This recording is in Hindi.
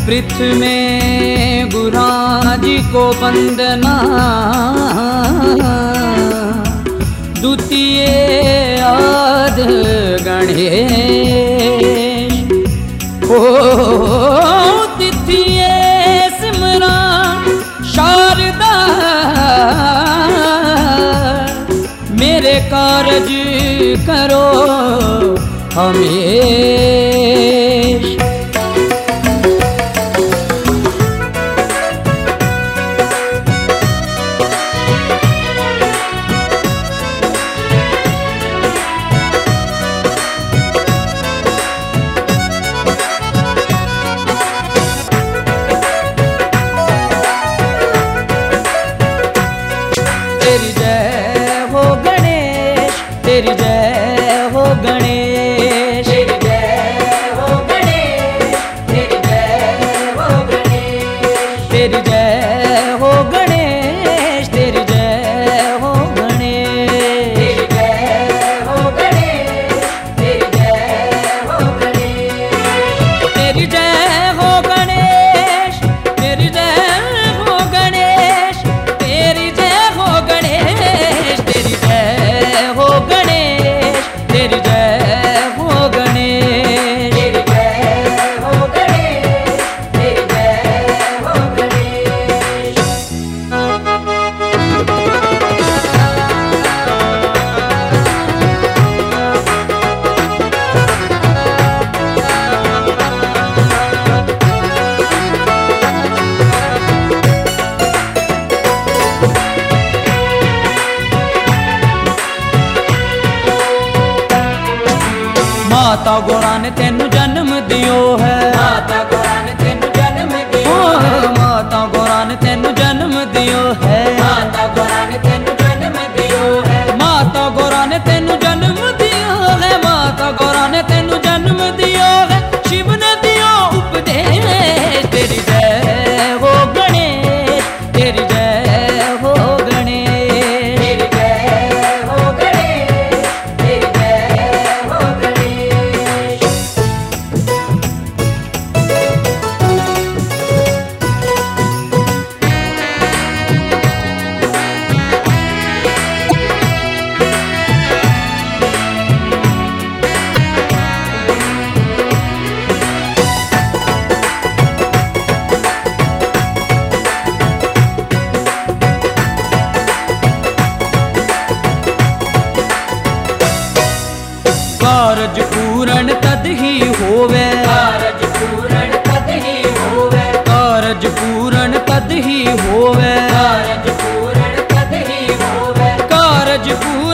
पृथ्वी में गुराजी को वंदना, द्वितीय आद गणेश, ओ तृतीय सिमरा शारदा, मेरे कारज करो हमेश। तेरी जय हो गणेश, तेरी जय हो गणेश, तेरी जय हो गणेश, तेरी जय हो गणेश, तेरी जय हो गणेश, तेरी जय हो गणेश, तेरी जय हो गणेश, तेरी जय हो गणेश, तेरी जय हो गणेश, तेरी जय हो गणेश, तेरी जय हो गणेश, तेरी जय हो गणेश, तेरी जय हो गणेश, तेरी जय हो गणेश, तेरी जय हो गणेश। माता गौरा ने तेनू जन्म दियो है, माता गौरा ने तेनू जन्म दियो है, माता गौरा ने तेनू जन्म दियो है, माता गौरा ने तेनू जन्म दियो है, माता गौरा ने तेनू जन्म दियो है, माता गौरा ने तेनू जन्म दियो है, शिव ने दियो उपदेश। तेरी जय हो गणेश, तेरी जय हो गणेश, तेरी जय हो गणेश, तेरी जय हो गणेश। कारज पूर्ण तद ही होवे, कारज पूर्ण तद ही होवे, कारज पूर्ण तद ही होवे, कारज पूर्ण तद ही होवे, कारज पूर्ण